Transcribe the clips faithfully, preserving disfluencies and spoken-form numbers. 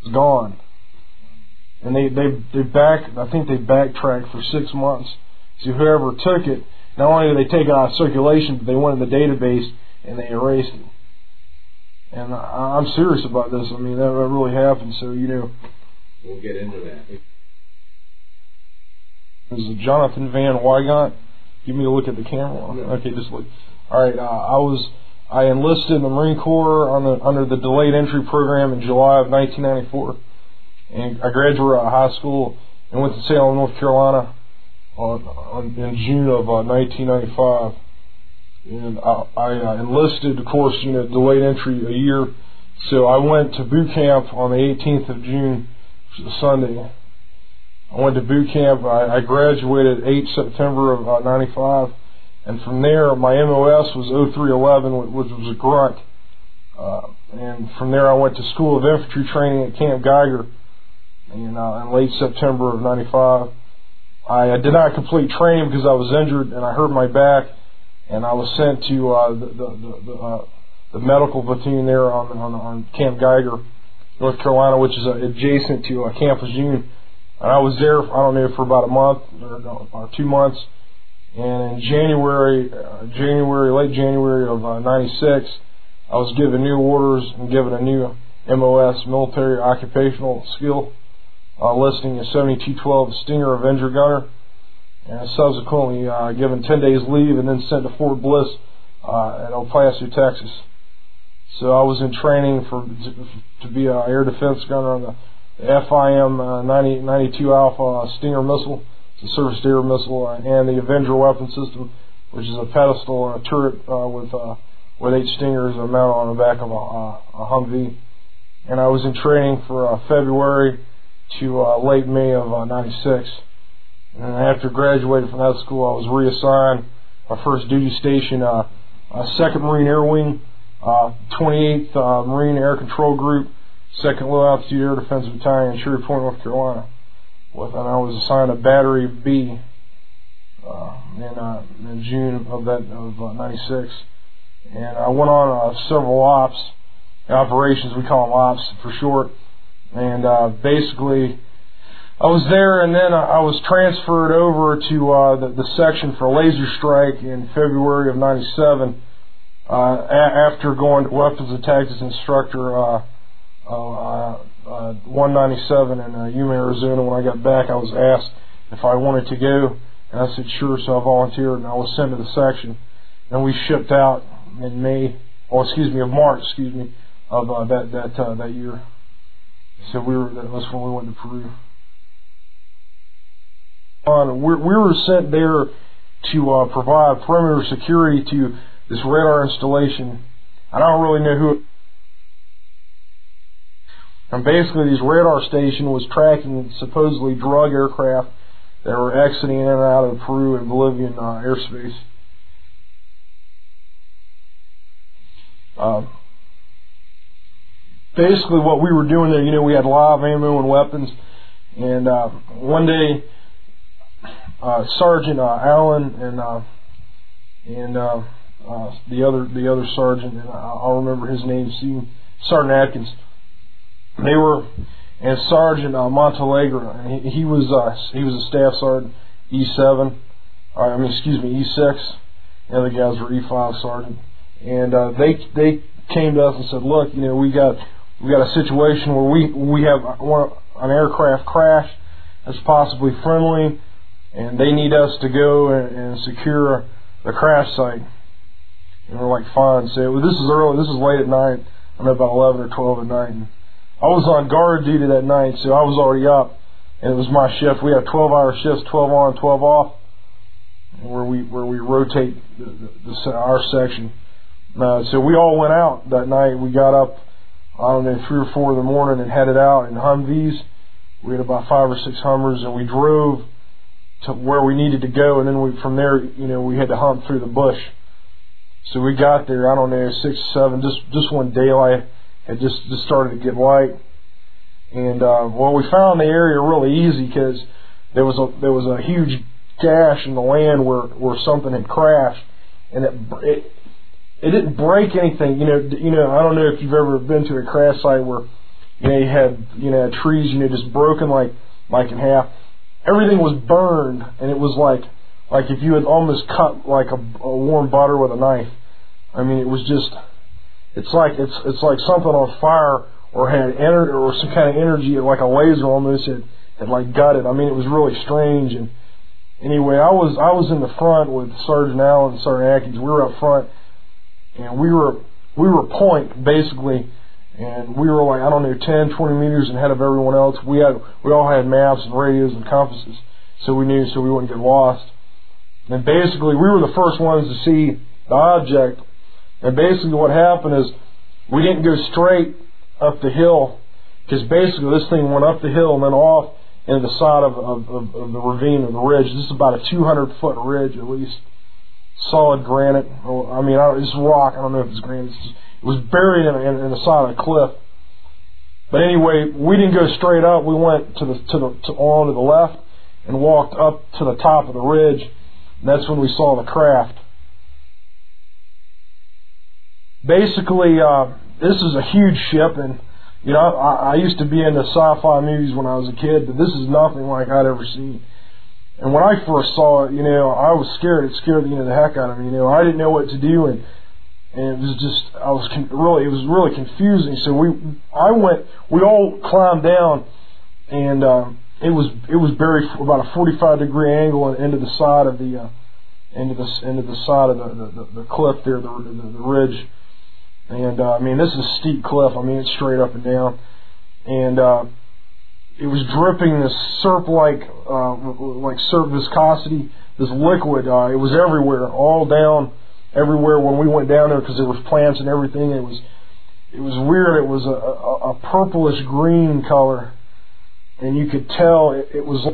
It's gone. And they, they, they back, I think they backtracked for six months. So whoever took it, not only did they take it out of circulation, but they went in the database and they erased it. And I, I'm serious about this. I mean, that really happened. So, you know. We'll get into that. This is Jonathan Van Wygant. Give me a look at the camera. Yeah. Okay, just look. All right, uh, I was I enlisted in the Marine Corps on the, under the delayed entry program in July of nineteen ninety-four, and I graduated out of high school and went to Salem, North Carolina, on, on in June of uh, nineteen ninety-five. And I, I uh, enlisted, of course, you know, delayed entry a year. So I went to boot camp on the eighteenth of June, which is a Sunday. I went to boot camp. I, I graduated the eighth of September of uh, ninety-five. And from there, my M O S was oh three eleven, which was a grunt. Uh, and from there, I went to School of Infantry Training at Camp Geiger in, uh, in late September of ninety-five. I, I did not complete training because I was injured and I hurt my back. And I was sent to uh, the the, the, the, uh, the medical platoon there on, on on Camp Geiger, North Carolina, which is uh, adjacent to uh, Camp Lejeune. And I was there, I don't know, for about a month or, or two months. And in January, uh, January, late January of uh, ninety-six, I was given new orders and given a new M O S, Military Occupational Skill, uh, listing as seventy-two twelve Stinger Avenger Gunner. And subsequently uh, given ten days leave and then sent to Fort Bliss uh, at El Paso, Texas. So I was in training for to, to be an air defense gunner on the F I M uh, ninety, ninety-two Alpha uh, Stinger missile, it's a surface-to-air missile, uh, and the Avenger weapon system, which is a pedestal and a turret uh, with uh, with eight Stingers uh, mounted on the back of a, uh, a Humvee. And I was in training for uh, February to uh, late May of uh, ninety-six. And after graduating from that school, I was reassigned my first duty station, uh, uh, second Marine Air Wing, uh, twenty-eighth uh, Marine Air Control Group, second Low Altitude Air Defense Battalion in Shreveport, North Carolina. With, and I was assigned a Battery B uh, in, uh, in June of that of uh, ninety-six. And I went on uh, several ops, operations, we call them ops for short. And uh, basically, I was there, and then I was transferred over to uh, the, the section for laser strike in February of ninety-seven. Uh, a- after going to weapons and tactics instructor uh, uh, uh, one ninety-seven in uh, Yuma, Arizona. When I got back, I was asked if I wanted to go, and I said sure. So I volunteered, and I was sent to the section. And we shipped out in May, or excuse me, of March, excuse me, of uh, that that uh, that year. So we were that was when we went to Peru. On, we we were sent there to uh, provide perimeter security to this radar installation. I don't really know who. And basically, this radar station was tracking supposedly drug aircraft that were exiting in and out of Peru and Bolivian uh, airspace. Uh, basically, what we were doing there, you know, we had live ammo and weapons. And uh, one day, uh, Sergeant uh, Allen and uh, and uh, uh, the other the other sergeant, and I'll remember his name soon, Sergeant Atkins. They were, and Sergeant uh, Montalegre, and he, he was uh, he was a staff sergeant, E seven, or, I mean excuse me, E six. The other guys were E five sergeant, and uh, they they came to us and said, look, you know, we got we got a situation where we we have one, an aircraft crash that's possibly friendly, and they need us to go and, and secure the crash site. And we're like, fine. So well, this is early, this is late at night. I'm about eleven or twelve at night. And I was on guard duty that night, so I was already up, and it was my shift. We had twelve-hour shifts, twelve on, twelve off, where we where we rotate the, the, the, our section. Uh, so we all went out that night. We got up, I don't know, three or four in the morning and headed out in Humvees. We had about five or six Hummers, and we drove to where we needed to go, and then we, from there, you know, we had to hunt through the bush. So we got there, I don't know, six, seven, just just when daylight had just, just started to get light. And, uh, well, we found the area really easy because there was a, there was a huge gash in the land where, where something had crashed, and it, it, it didn't break anything. You know, you know, I don't know if you've ever been to a crash site where, You know, you had, you know, trees, you know, just broken like, like in half. Everything was burned, and it was like, like if you had almost cut like a, a warm butter with a knife. I mean, it was just, it's like, it's, it's like something on fire or had ener- or some kind of energy, like a laser almost had, had like gutted. I mean, it was really strange. And anyway, I was, I was in the front with Sergeant Allen and Sergeant Atkins. We were up front, and we were, we were point basically. And we were like, I don't know, ten, twenty meters ahead of everyone else. We had, we all had maps and radios and compasses, so we knew, so we wouldn't get lost. And basically, we were the first ones to see the object. And basically, what happened is we didn't go straight up the hill, because basically this thing went up the hill and then off into the side of, of, of, of the ravine of the ridge. This is about a two hundred foot ridge at least, solid granite. I mean, it's rock. I don't know if it's granite. It's just, it was buried in, in, in the side of a cliff. But anyway, we didn't go straight up. We went to the to the to, on to the left and walked up to the top of the ridge. And that's when we saw the craft. Basically, uh, this is a huge ship, and you know, I, I used to be into sci-fi movies when I was a kid, but this is nothing like I'd ever seen. And when I first saw it, you know, I was scared. It scared the, you know, the heck out of me. You know, I didn't know what to do, and and it was just, I was con- really, it was really confusing. So we, I went, we all climbed down, and uh, it was it was buried about a forty-five degree angle into the side of the, uh, into the into the side of the the, the cliff there, the, the the ridge. And uh, I mean, this is a steep cliff. I mean, it's straight up and down, and uh, it was dripping this syrup-like, uh, like syrup viscosity, this liquid. Uh, it was everywhere, all down. Everywhere when we went down there, because there was plants and everything. It was, it was weird. It was a, a, a purplish green color, and you could tell it, it was,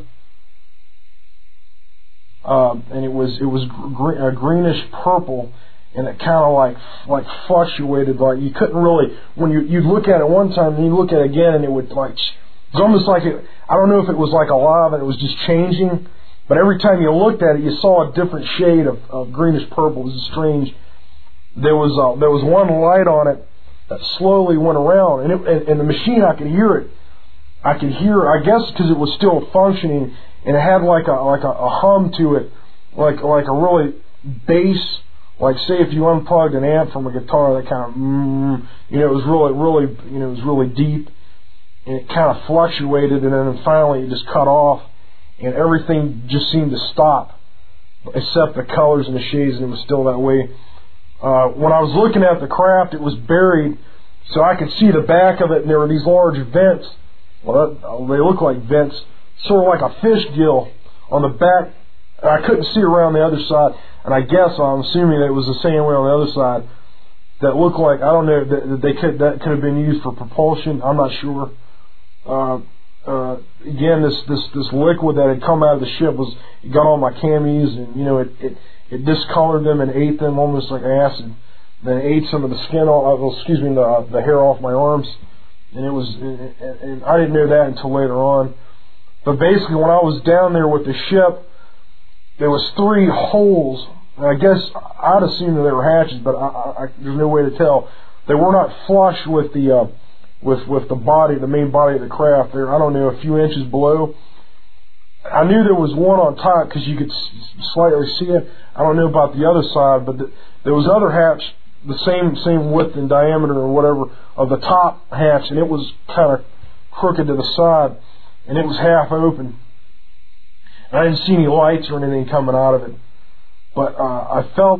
uh, and it was it was gr- a greenish purple, and it kind of like like fluctuated. Like you couldn't really, when you you look at it one time, and you look at it again, and it would like, it's almost like it. I don't know if it was like alive and it was just changing. But every time you looked at it, you saw a different shade of, of greenish purple. It was strange. There was uh, there was one light on it that slowly went around, and, it, and, and the machine, I could hear it. I could hear, I guess, because it was still functioning, and it had like a like a, a hum to it, like like a really bass. Like say if you unplugged an amp from a guitar, that kind of mm, you know, it was really really you know it was really deep, and it kind of fluctuated, and then finally it just cut off. And everything just seemed to stop, except the colors and the shades, and it was still that way. Uh, when I was looking at the craft, it was buried, so I could see the back of it, and there were these large vents. Well, that, they look like vents, sort of like a fish gill on the back. And I couldn't see around the other side, and I guess I'm assuming that it was the same way on the other side. That looked like, I don't know, that they could that could have been used for propulsion. I'm not sure. Uh, Uh, again, this, this, this liquid that had come out of the ship was, it got on my camis, and, you know, it, it, it discolored them and ate them almost like acid. Then it ate some of the skin off, well, excuse me, the, the hair off my arms. And it was, and, and I didn't know that until later on. But basically, when I was down there with the ship, there was three holes. And I guess I'd assume that they were hatches, but I, I, there's no way to tell. They were not flush with the, uh, with with the body, the main body of the craft there. I don't know, a few inches below. I knew there was one on top because you could s- slightly see it. I don't know about the other side, but the, there was other hatch, the same same width and diameter or whatever of the top hatch, and it was kind of crooked to the side, and it was half open. And I didn't see any lights or anything coming out of it, but uh, I felt,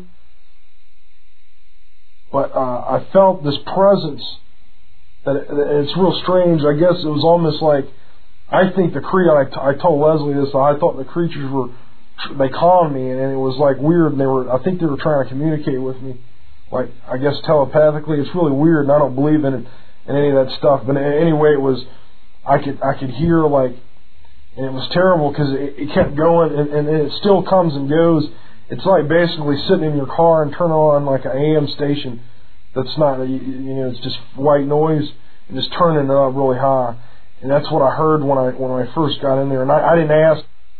but uh, I felt this presence. That it, it's real strange. I guess it was almost like, I think the cre I, t- I told Leslie this. I thought the creatures were, they calmed me, and it was like weird. And they were, I think they were trying to communicate with me, like I guess telepathically. It's really weird, and I don't believe in it, in any of that stuff. But anyway, it was, I could I could hear like, and it was terrible because it, it kept going, and, and it still comes and goes. It's like basically sitting in your car and turning on like an A M station. That's not, you know, it's just white noise and just turning it up really high. And that's what I heard when I when I first got in there. And I, I didn't ask.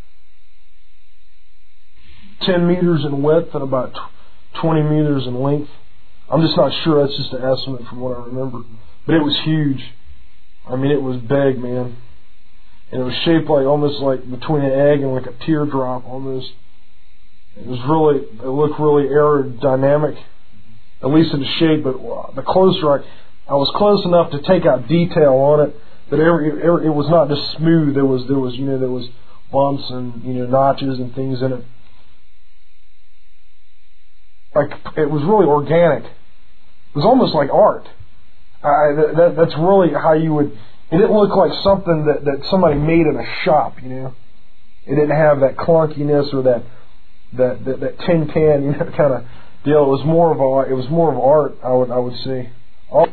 ten meters in width and about twenty meters in length. I'm just not sure. That's just an estimate from what I remember. But it was huge. I mean, it was big, man. And it was shaped like almost like between an egg and like a teardrop almost. It was really, it looked really aerodynamic, at least in the shape. But the closer I, I was close enough to take out detail on it, but every, every, it was not just smooth. There was, there was, you know, there was bumps and, you know, notches and things in it. Like, it was really organic. It was almost like art. I, that, that's really how you would. It didn't look like something that, that somebody made in a shop, you know. It didn't have that clunkiness or that that that, that tin can, you know, kind of deal. It was more of a. It was more of art, I would I would say. All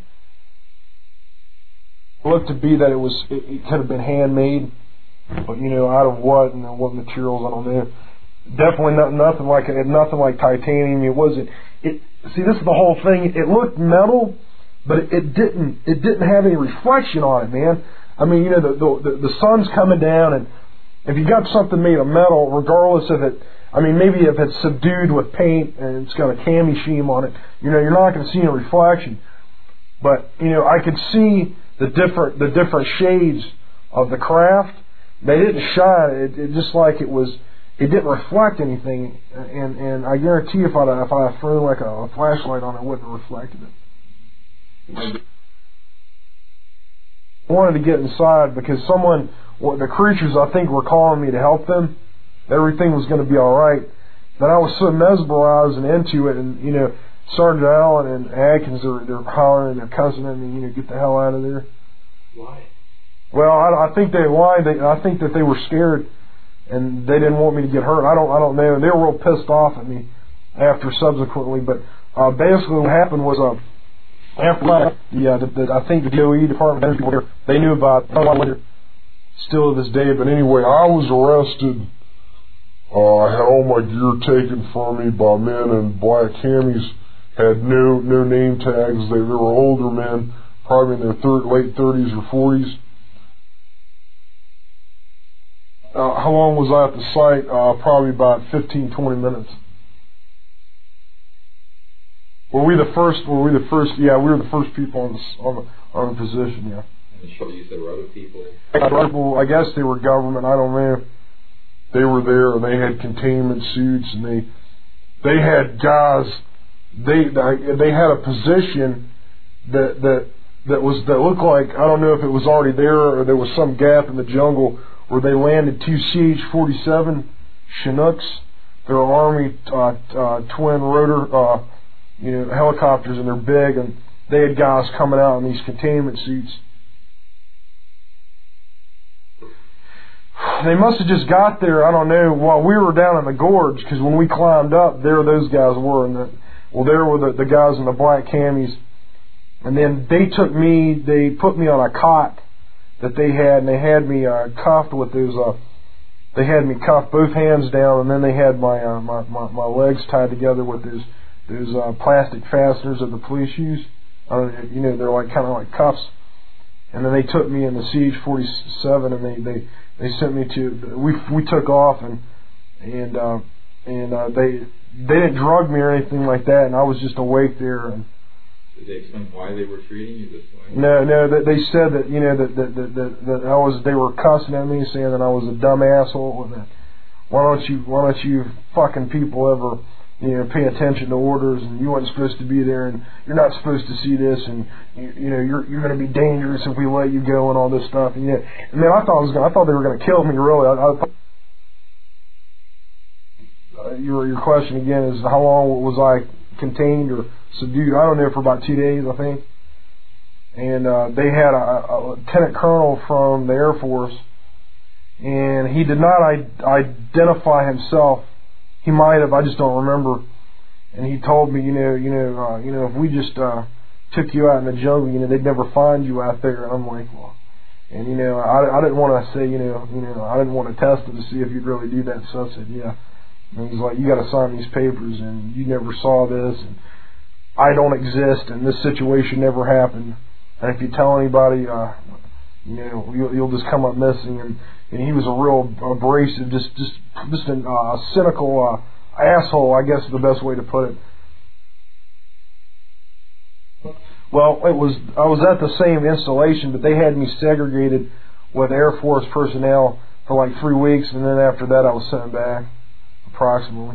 it looked to be that it was. It, it could have been handmade, but you know, out of what and what materials, I don't know. Definitely not, nothing like it. Nothing like titanium. It wasn't. It see, this is the whole thing. It looked metal. But it, it didn't. It didn't have any reflection on it, man. I mean, you know, the, the the sun's coming down, and if you got something made of metal, regardless of it, I mean, maybe if it's subdued with paint and it's got a cami sheen on it, you know, you're not going to see any reflection. But you know, I could see the different the different shades of the craft. They didn't shine. It, it just like it was. It didn't reflect anything, and and I guarantee if I if I threw like a, a flashlight on it, it wouldn't have reflected it. I wanted to get inside because someone, well, the creatures I think were calling me to help them. Everything was going to be all right. But I was so mesmerized and into it, and you know, Sergeant Allen and Atkins, they're, they're hollering, they're cussing at me, you know, get the hell out of there. Why? Well, I, I think they lied. They, I think that they were scared, and they didn't want me to get hurt. I don't, I don't know. They were real pissed off at me after subsequently. But uh, basically, what happened was uh. After that, the, uh, the, the, I think the D O E, Department of Energy, people here, they knew about it a lot later, still to this day. But anyway, I was arrested. Uh, I had all my gear taken from me by men in black camis, had no no name tags. They, they were older men, probably in their third, late thirties or forties. Uh, how long was I at the site? Uh, probably about fifteen, twenty minutes. Were we the first? Were we the first? Yeah, we were the first people on the on the, on the position. Yeah. And you said there were other people. People, I guess they were government. I don't know. They were there, and they had containment suits, and they they had guys. They they had a position that that that was that looked like, I don't know if it was already there or there was some gap in the jungle where they landed two C H forty-seven Chinooks. They're Army uh, uh, twin rotor. Uh, you know, helicopters, and they're big, and they had guys coming out in these containment suits. They must have just got there, I don't know, while we were down in the gorge, because when we climbed up, there those guys were, and the, well, there were the, the guys in the black camis, and then they took me, they put me on a cot that they had, and they had me uh, cuffed with those, uh, they had me cuffed both hands down, and then they had my uh, my, my, my legs tied together with those Those uh, plastic fasteners that the police use. Uh, you know, they're like kind of like cuffs. And then they took me in the C H forty-seven, and they, they, they sent me to. We we took off, and and uh, and uh, they they didn't drug me or anything like that, and I was just awake there. And did they explain why they were treating you this way? No, no. That they said that you know that that, that that that I was. They were cussing at me, saying that I was a dumb asshole, and that why don't you why don't you fucking people ever. You know, pay attention to orders, and you weren't supposed to be there, and you're not supposed to see this, and you, you know you're you're going to be dangerous if we let you go, and all this stuff. And, you know, and man, I thought I was gonna, I thought they were going to kill me. Really, I, I thought, uh, your your question again is how long was I contained or subdued? I don't know, for about two days, I think. And uh, they had a, a lieutenant colonel from the Air Force, and he did not I- identify himself. He might have, I just don't remember. And he told me, you know, you know, uh, you know, if we just uh, took you out in the jungle, you know, they'd never find you out there. And I'm like, well, and you know, I, I didn't want to say, you know, you know, I didn't want to test it to see if you'd really do that. So I said, yeah. And he's like, you got to sign these papers, and you never saw this, and I don't exist, and this situation never happened. And if you tell anybody, uh, you know, you'll, you'll just come up missing. And, and he was a real abrasive, just just just a uh, cynical uh, asshole, I guess is the best way to put it. Well, it was I was at the same installation, but they had me segregated with Air Force personnel for like three weeks, and then after that I was sent back, approximately.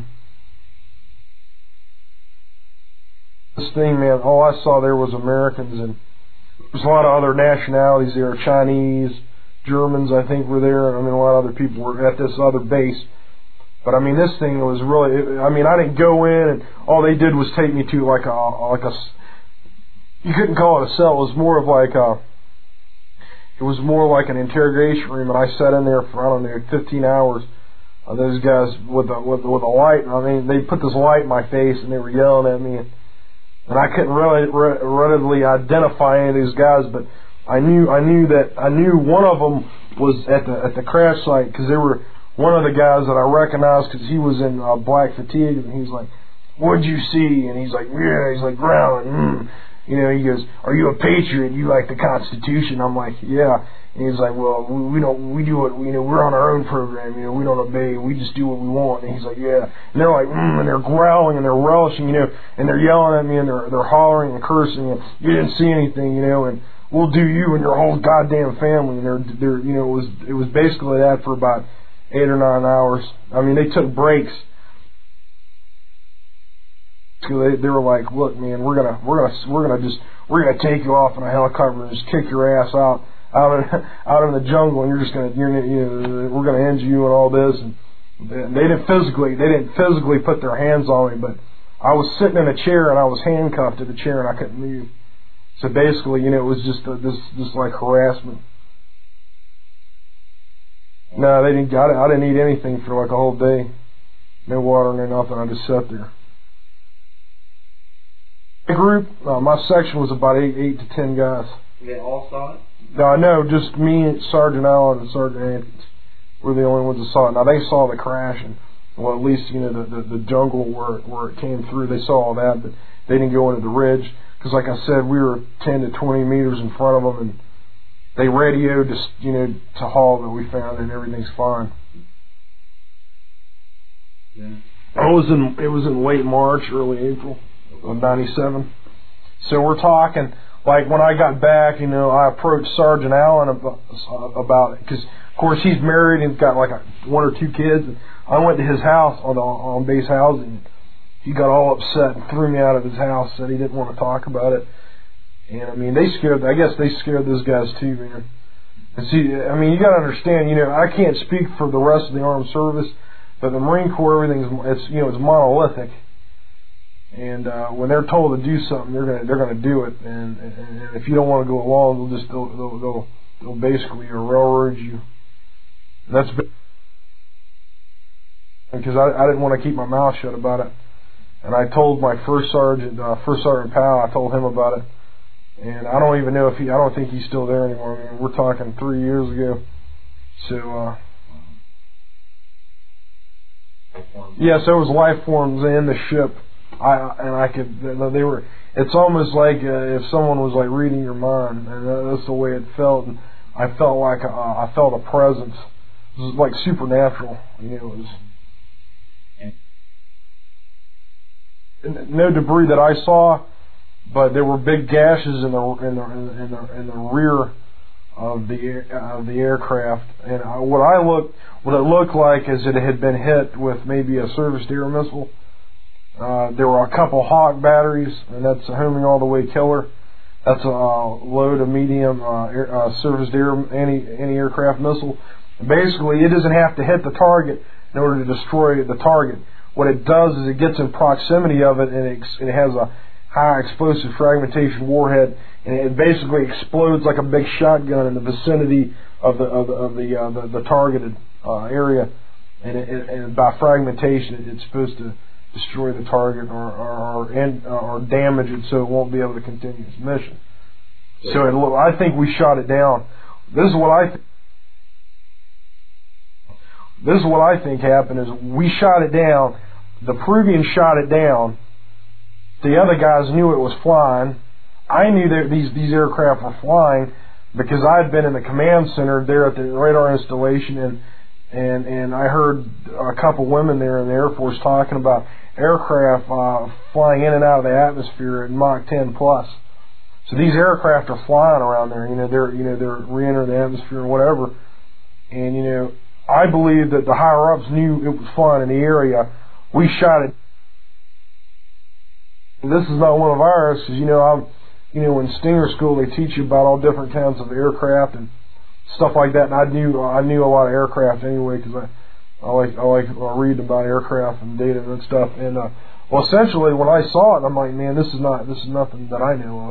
This thing, man, all I saw there was Americans, and there's a lot of other nationalities there, Chinese, Germans, I think, were there. I mean, a lot of other people were at this other base. But I mean, this thing was really, I mean, I didn't go in, and all they did was take me to like a, like a, you couldn't call it a cell, it was more of like a, it was more like an interrogation room, and I sat in there for, I don't know, fifteen hours. Uh, those guys with a, with, with a light, I mean, they put this light in my face, and they were yelling at me, and, and I couldn't really re- readily identify any of these guys, but I knew, I knew that, I knew one of them was at the, at the crash site, because they were one of the guys that I recognized, because he was in uh, black fatigue, and he's like, "What'd you see?" And he's like, "Yeah," he's like, "Growling, mm." You know, he goes, "Are you a patriot? You like the Constitution?" I'm like, "Yeah." And he's like, "Well, we, we don't, we do it, you know, we're on our own program, you know, we don't obey, we just do what we want." And he's like, "Yeah." And they're like, mm, and they're growling and they're relishing, you know, and they're yelling at me and they're, they're hollering and cursing, and "You didn't see anything, you know, and we'll do you and your whole goddamn family." And they're, they're, you know, it was, it was basically that for about eight or nine hours. I mean, they took breaks. So they, they were like, "Look, man, we're gonna, we're gonna, we're gonna just, we're gonna take you off in a helicopter and just kick your ass out, out in, out in the jungle, and you're just gonna, you're, you know, we're gonna end you and all this." And they didn't physically, they didn't physically put their hands on me, but I was sitting in a chair and I was handcuffed to the chair and I couldn't move. So basically, you know, it was just a, this, this like harassment. No, they didn't. I, I didn't eat anything for like a whole day. No water, no nothing. I just sat there. My group, uh, my section was about eight, eight to ten guys. They all saw it? No, no, just me, Sergeant Allen, and Sergeant Atkins were the only ones that saw it. Now they saw the crash, and well, at least you know the the, the jungle where where it came through. They saw all that, but they didn't go into the ridge because, like I said, we were ten to twenty meters in front of them, and they radioed to, you know, to Hall that we found and everything's fine. Yeah. I was in, it was in late March, early April of ninety-seven. So we're talking, like when I got back, you know, I approached Sergeant Allen about, about it because, of course, he's married and got like a, one or two kids. And I went to his house on the, on base housing. He got all upset and threw me out of his house, said he didn't want to talk about it. And I mean, they scared, I guess they scared those guys too, man. And see, I mean, you gotta understand, you know, I can't speak for the rest of the armed service, but the Marine Corps, everything's, it's, you know, it's monolithic. And, uh, when they're told to do something, they're gonna, they're gonna do it. And, and, and if you don't want to go along, they'll just, they'll, they'll, they'll, they'll basically railroad you. And that's because I, I didn't want to keep my mouth shut about it. And I told my first sergeant, uh, first sergeant Powell, I told him about it. And I don't even know if he, I don't think he's still there anymore. I mean, we're talking three years ago. So, uh, yes, there was life forms in the ship. I, and I could, they were, it's almost like uh, if someone was like reading your mind, and that's the way it felt. And I felt like, uh, I felt a presence. It was like supernatural. You know, it was, no debris that I saw, but there were big gashes in the in the in the, in the rear of the of the aircraft, and I, what I looked what it looked like is that it had been hit with maybe a surface air missile. Uh, there were a couple Hawk batteries, and that's a homing all the way killer. That's a low to medium uh, air, uh, surface air anti anti aircraft missile. And basically, it doesn't have to hit the target in order to destroy the target. What it does is it gets in proximity of it, and it, it has a high explosive fragmentation warhead, and it basically explodes like a big shotgun in the vicinity of the of the of the, uh, the, the targeted uh, area, and, it, and by fragmentation, it's supposed to destroy the target or or, or, or damage it so it won't be able to continue its mission. So it, I think we shot it down. This is what I think. This is what I think happened: is we shot it down. The Peruvians shot it down. The other guys knew it was flying. I knew that these these aircraft were flying because I had been in the command center there at the radar installation, and and and I heard a couple women there in the Air Force talking about aircraft uh, flying in and out of the atmosphere at Mach ten plus. So these aircraft are flying around there. You know, they're you know they're re-entering the atmosphere or whatever. And you know, I believe that the higher ups knew it was flying in the area. We shot it. And this is not one of ours, because you know I'm you know in Stinger school they teach you about all different kinds of aircraft and stuff like that. And I knew I knew a lot of aircraft anyway, because I. I like I like I read about aircraft and data and stuff, and uh, well, essentially when I saw it, I'm like, man, this is not this is nothing that I know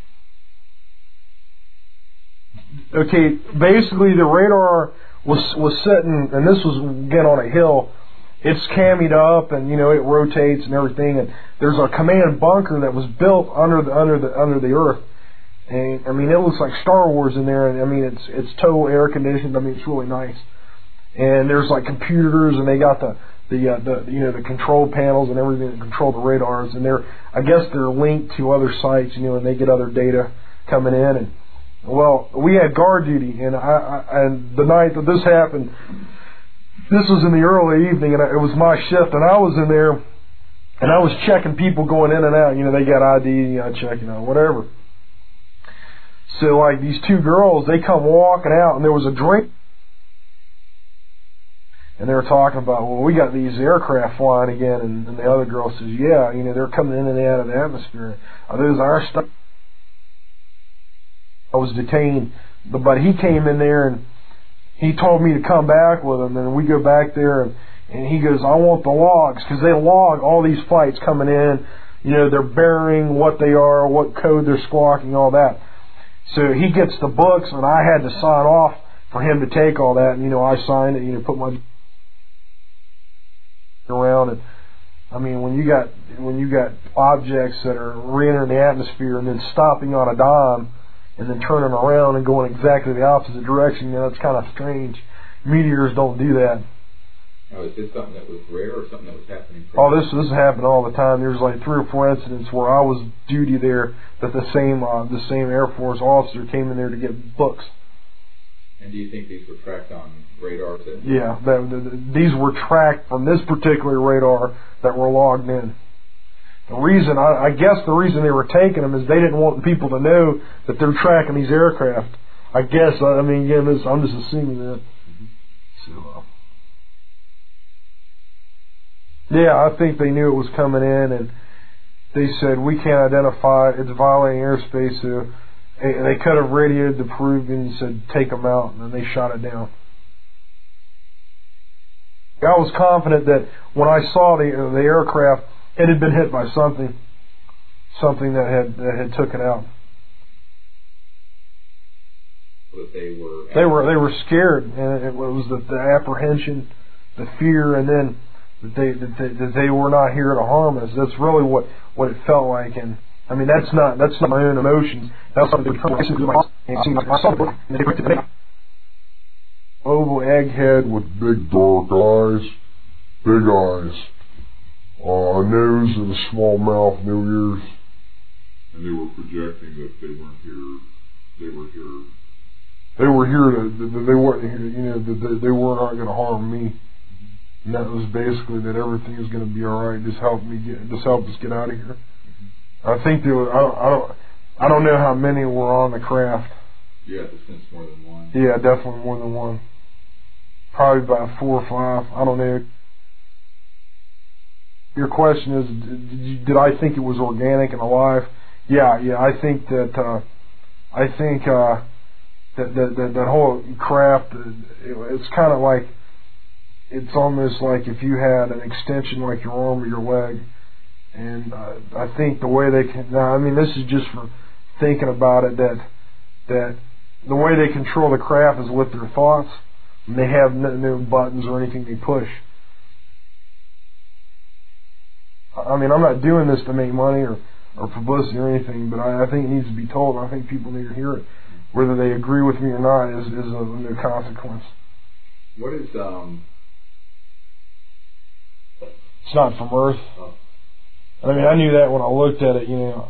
of. Okay, basically the radar was was sitting, and this was again on a hill. It's cammied up, and you know it rotates and everything. And there's a command bunker that was built under the under the under the earth, and I mean it looks like Star Wars in there. And I mean it's it's total air conditioned. I mean it's really nice. And there's like computers, and they got the the uh, the you know the control panels and everything that control the radars, and they're I guess they're linked to other sites, you know, and they get other data coming in. And well, we had guard duty, and I, I and the night that this happened, this was in the early evening, and it was my shift, and I was in there, and I was checking people going in and out. You know, they got I D, you know, checking out whatever. So like these two girls, they come walking out, and there was a drink. And they were talking about, well, we got these aircraft flying again, and, and the other girl says, yeah, you know, they're coming in and out of the atmosphere. Are those our stuff? I was detained, but, but he came in there and he told me to come back with him, and we go back there, and, and he goes, I want the logs, because they log all these flights coming in, you know, their bearing, what they are, what code they're squawking, all that. So he gets the books, and I had to sign off for him to take all that, and, you know, I signed it, you know, put my around. And I mean, when you got when you got objects that are re-entering the atmosphere and then stopping on a dime and then turning around and going exactly the opposite direction, you know, that's kind of strange. Meteors don't do that. Now, is this something that was rare or something that was happening? Oh, this this happened all the time. There's like three or four incidents where I was duty there that the same uh, the same Air Force officer came in there to get books. And do you think these were tracked on radars? That yeah, the, the, the, these were tracked from this particular radar that were logged in. The reason, I, I guess the reason they were taking them is they didn't want people to know that they're tracking these aircraft. I guess, I mean, again, this, I'm just assuming that. So, uh, yeah, I think they knew it was coming in, and they said, we can't identify, it's violating airspace, so they could have radioed the Peruvians and said, take them out, and then they shot it down. I was confident that when I saw the the aircraft, it had been hit by something, something that had that had took it out. But they were they were they were scared, and it was the, the apprehension, the fear, and then that they, that they that they were not here to harm us. That's really what, what it felt like. And I mean, that's not that's not my own emotions. That's something that comes into my my oval egghead with big dark eyes, big eyes, uh, a nose and a small mouth, no ears. And they were projecting that they weren't here. They were here. They were here to. They weren't here. You know, that they were not going to harm me. And that was basically that everything is going to be all right. Just help me get. Just help us get out of here. I think there was. I don't. I don't. I don't know how many were on the craft. You have to sense more than one. Yeah, definitely more than one. Probably about four or five. I don't know. Your question is, did, you, did I think it was organic and alive? Yeah, yeah. I think that. Uh, I think uh, that, that that that whole craft. It, it's kind of like. It's almost like if you had an extension like your arm or your leg. And uh, I think the way they can. Now, I mean, this is just for thinking about it. That that the way they control the craft is with their thoughts. And they have no, no buttons or anything they push. I mean, I'm not doing this to make money or, or publicity or anything, but I, I think it needs to be told. I think people need to hear it. Whether they agree with me or not is, is of no consequence. What is, um... It's not from Earth. Oh. I mean, I knew that when I looked at it, you know.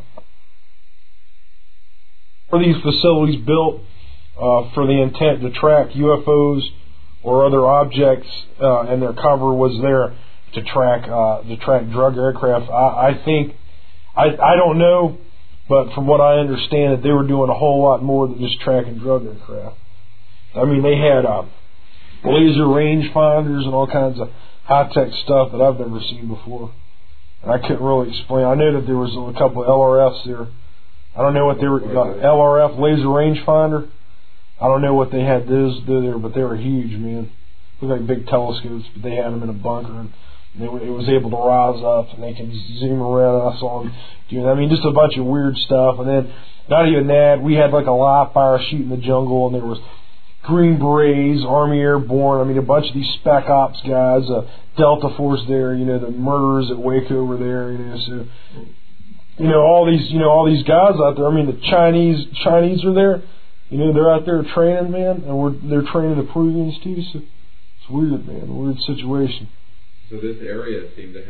Are these facilities built uh, for the intent to track U F Os or other objects, uh, and their cover was there to track uh, to track drug aircraft? I, I think I I don't know But from what I understand, that they were doing a whole lot more than just tracking drug aircraft. I mean, they had uh, laser rangefinders and all kinds of high-tech stuff that I've never seen before. And I couldn't really explain. I know that there was a couple of L R Fs there. I don't know what they were, uh, L R F, laser rangefinder. I don't know what they had those there, but they were huge, man. Looked like big telescopes, but they had them in a bunker, and they were, it was able to rise up, and they could zoom around. I saw them doing, I mean, just a bunch of weird stuff. And then, not even that, we had like a live fire shoot in the jungle, and there was Green Berets, Army Airborne, I mean, a bunch of these Spec Ops guys, uh, Delta Force there, you know, the murderers at Waco were there, you know, so, you know, all these, you know, all these guys out there. I mean, the Chinese, Chinese are there, you know, they're out there training, man, and we're, they're training the Peruvians too, so it's weird, man, weird situation. So this area seemed to have...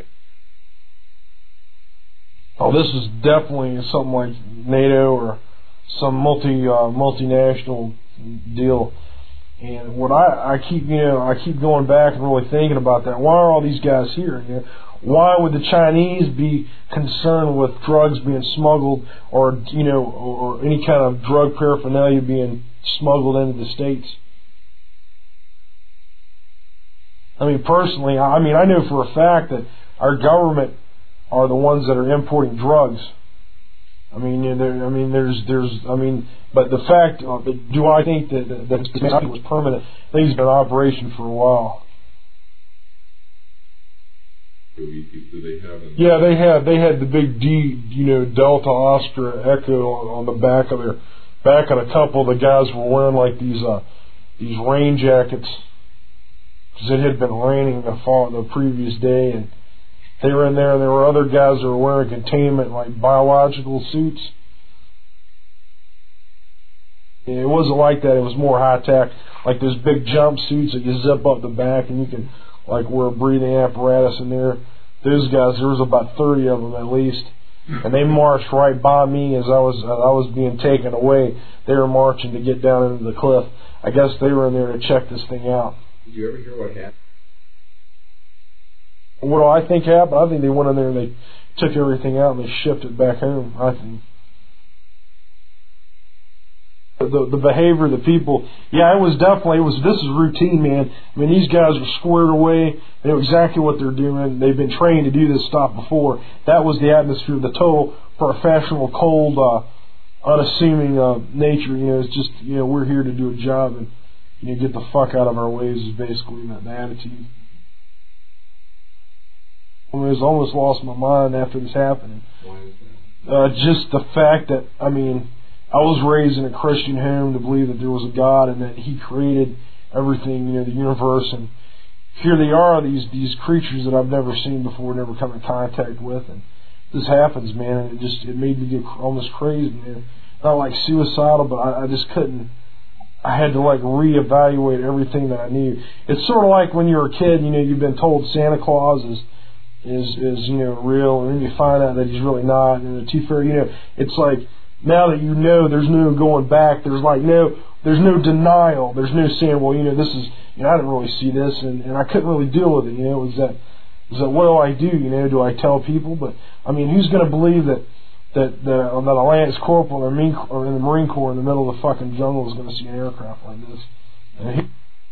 Oh, this is definitely something like NATO or some multi, uh, multinational deal. And what I, I keep, you know, I keep going back and really thinking about that. Why are all these guys here? You know, why would the Chinese be concerned with drugs being smuggled, or you know, or, or any kind of drug paraphernalia being smuggled into the States? I mean, personally, I mean, I know for a fact that our government are the ones that are importing drugs. I mean, you know, there, I mean, there's, there's, I mean, but the fact, uh, do I think that that, that it was permanent? I think it's been in operation for a while. Do they have any? Yeah, they had, they had the big D, you know, Delta Oscar Echo on, on the back of their back, and a couple of the guys were wearing like these, uh, these rain jackets, because it had been raining the fall the previous day, and they were in there, and there were other guys that were wearing containment, like biological suits. It wasn't like that. It was more high-tech, like those big jumpsuits that you zip up the back, and you can, like, wear a breathing apparatus in there. Those guys, there was about thirty of them at least, and they marched right by me as I was I was being taken away. They were marching to get down into the cliff. I guess they were in there to check this thing out. Did you ever hear what happened? What do I think happened? I think they went in there and they took everything out and they shipped it back home, I think. The, the behavior of the people, yeah, it was definitely, it was, this is routine, man. I mean, these guys are squared away. They know exactly what they're doing. They've been trained to do this stuff before. That was the atmosphere, the total professional, cold, uh, unassuming uh, nature. You know, it's just, you know, we're here to do a job and, you know, get the fuck out of our ways is basically the, the attitude. I was almost lost my mind after this happened. Why is that? Uh, just the fact that, I mean, I was raised in a Christian home to believe that there was a God and that He created everything, you know, the universe. And here they are, these these creatures that I've never seen before, never come in contact with. And this happens, man, and it just it made me get almost crazy, man. Not like suicidal, but I, I just couldn't. I had to like reevaluate everything that I knew. It's sort of like when you're a kid, you know, you've been told Santa Claus is. Is, is you know, real, and then you find out that he's really not, and the tooth fairy, you know, it's like, now that you know, there's no going back, there's like no, there's no denial, there's no saying, well, you know, this is, you know, I didn't really see this, and, and I couldn't really deal with it, you know, is that, is that, what do I do, you know, do I tell people, but, I mean, who's going to believe that, that, that, that a Lance Corporal or, Marine, or in the Marine Corps in the middle of the fucking jungle is going to see an aircraft like this, and he,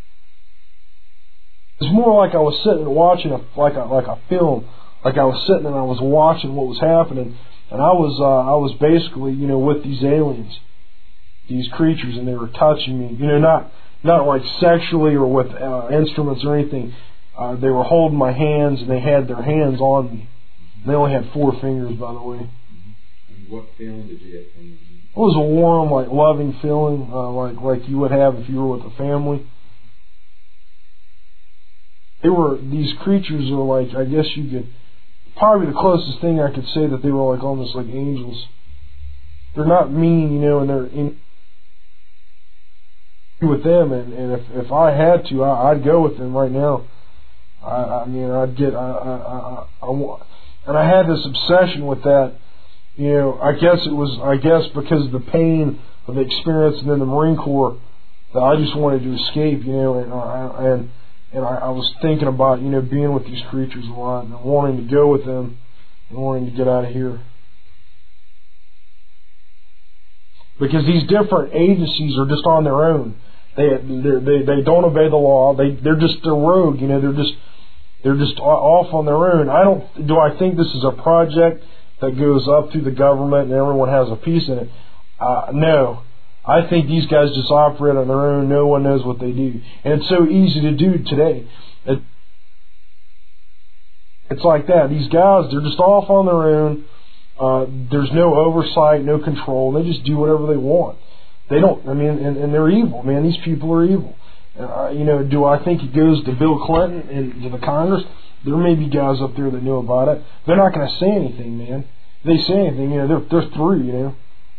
it's more like I was sitting and watching a like a like a film, like I was sitting and I was watching what was happening, and I was uh, I was basically you know with these aliens, these creatures, and they were touching me, you know, not not like sexually or with uh, instruments or anything. Uh, they were holding my hands and they had their hands on me. They only had four fingers, by the way. And what feeling did you get from them? It was a warm, like loving feeling, uh, like like you would have if you were with a family. They were, these creatures are like, I guess you could, probably the closest thing I could say that they were like almost like angels. They're not mean, you know, and they're in with them, and, and if, if I had to, I, I'd go with them right now. I, I mean, I'd get, I, I, I, I, I, and I had this obsession with that, you know, I guess it was, I guess because of the pain of the experience in the Marine Corps, that I just wanted to escape, you know, and, uh, and And I, I was thinking about, you know, being with these creatures a lot and wanting to go with them and wanting to get out of here. because these different agencies are just on their own. They they they don't obey the law. They they're just they're rogue. You know, they're just they're just off on their own. I don't. Do I think this is a project that goes up through the government and everyone has a piece in it? Uh, no. I think these guys just operate on their own. No one knows what they do, and it's so easy to do today. It, it's like that. These guys, they're just off on their own. Uh, there's no oversight, no control. They just do whatever they want. They don't. I mean, and, and they're evil, man. These people are evil. Uh, you know, do I think it goes to Bill Clinton and to the Congress? There may be guys up there that know about it. They're not going to say anything, man. If they say anything, you know, they're they're through. You know.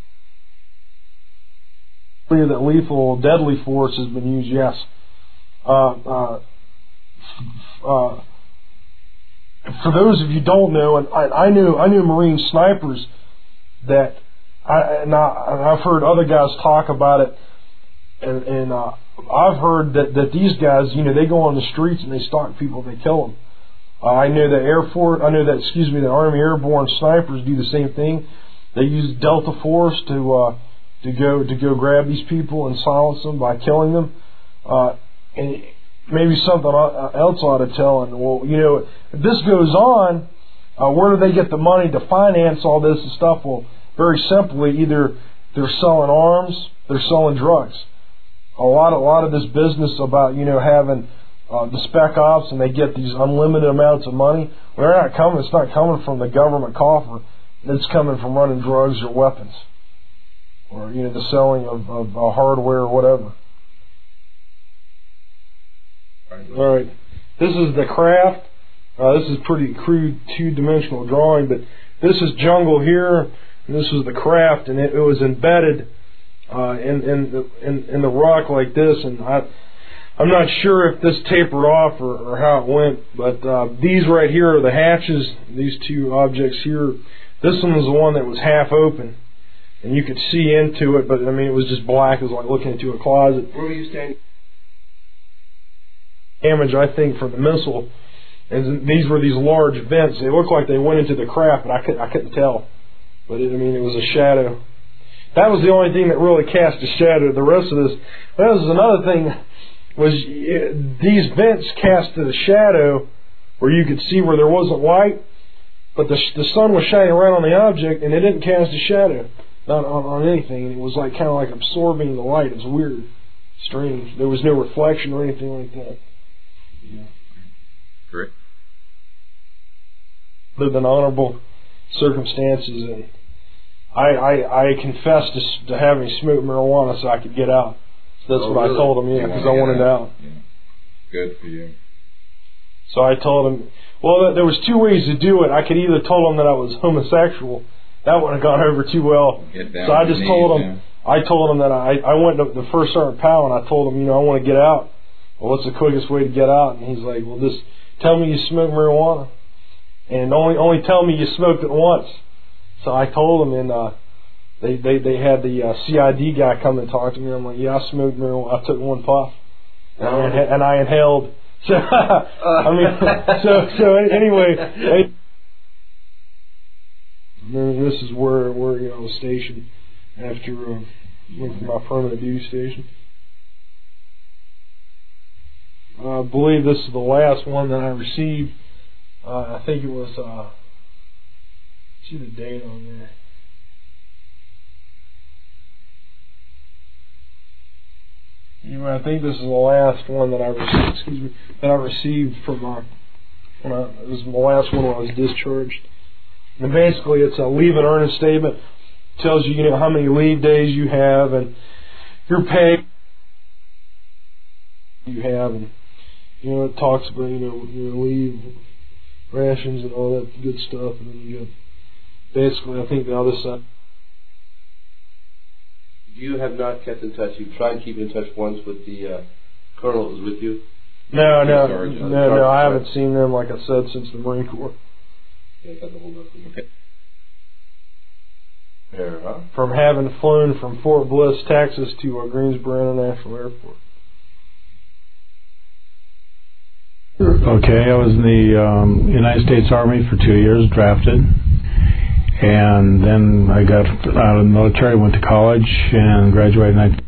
Clear that lethal, deadly force has been used. Yes. Uh, uh, uh, for those of you who don't know, and I, I knew I knew Marine snipers that, I, and, I, and I've heard other guys talk about it, and, and uh, I've heard that, that these guys, you know, they go on the streets and they stalk people, they kill them. Uh, I know that Air Force, I know that, excuse me, the Army Airborne snipers do the same thing. They use Delta Force to uh, to go to go grab these people and silence them by killing them. Uh, and maybe something else ought to tell. And well, you know, if this goes on, uh, where do they get the money to finance all this and stuff? Well, very simply, either they're selling arms, they're selling drugs. A lot, a lot of this business about you know having uh, the spec ops and they get these unlimited amounts of money. Well, they're not coming. It's not coming from the government coffer. It's coming from running drugs or weapons, or you know the selling of, of uh, hardware or whatever. All right, this is the craft. Uh, this is pretty crude two-dimensional drawing, but this is jungle here, and this was the craft, and it, it was embedded uh, in in the, in in the rock like this. And I, I'm not sure if this tapered off or, or how it went, but uh, these right here are the hatches. These two objects here. This one was the one that was half open, and you could see into it, but I mean it was just black. It was like looking into a closet. Where were you standing? Damage, I think, from the missile. And these were these large vents. They looked like they went into the craft, but I couldn't, I couldn't tell. But it, I mean, it was a shadow. That was the only thing that really cast a shadow. The rest of this, that was another thing. Was it, these vents casted a shadow where you could see where there wasn't light, but the the sun was shining right on the object, and it didn't cast a shadow, not on, on anything. And it was like kind of like absorbing the light. It was weird, strange. There was no reflection or anything like that. Yeah. Great. Lived in honorable circumstances, and I I, I confessed to, to having smoked marijuana so I could get out. So that's oh, what really? I told him, yeah, because I wanted out. Yeah. Good for you. So I told him, well, there was two ways to do it. I could either told him that I was homosexual. That wouldn't have gone over too well. So I just told him, yeah. I told him that I I went to the First Sergeant Powell, and I told him, you know, I want to get out. Well, what's the quickest way to get out? And he's like, well, just tell me you smoke marijuana, and only only tell me you smoked it once. So I told him, and uh, they they they had the uh, C I D guy come and talk to me. I'm like, yeah, I smoked marijuana. I took one puff, and, I, inha- and I inhaled. So I mean, so so anyway, I, and this is where where you know I was stationed after uh, went from my permanent duty station. Uh, I believe this is the last one that I received. Uh, I think it was, uh, see the date on there. Anyway, I think this is the last one that I received, excuse me, that I received from, uh, when I, it was the last one when I was discharged. And basically it's a leave and earn statement. It tells you, you know, how many leave days you have and your pay you have, and you know, it talks about, you know, you know, leave rations and all that good stuff, and then you got basically, I think the other side. You have not kept in touch. You've tried to keep in touch once with the uh, colonel that was with you? No, no, Sergeant. no, no, no, I haven't seen them, like I said, since the Marine Corps. Yeah, got the hold up. Okay. There, huh? From having flown from Fort Bliss, Texas to uh, Greensboro International Airport. Okay, I was in the um, United States Army for two years, drafted. And then I got out of the military, went to college, and graduated in